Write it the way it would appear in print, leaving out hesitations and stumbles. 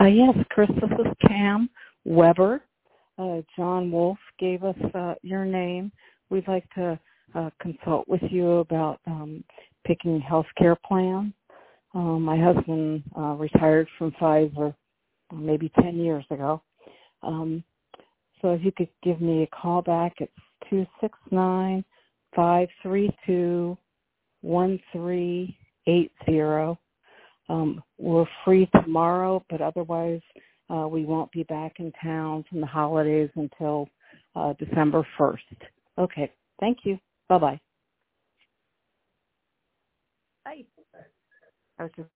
Yes, Chris, this is Pam Weber. John Wolf gave us your name. We'd like to consult with you about picking health care plan. My husband retired from Pfizer maybe 10 years ago. So if you could give me a call back, it's 269-532-1380. We're free tomorrow, but otherwise we won't be back in town from the holidays until December 1st. Okay, thank you. Bye-bye. Bye. I was just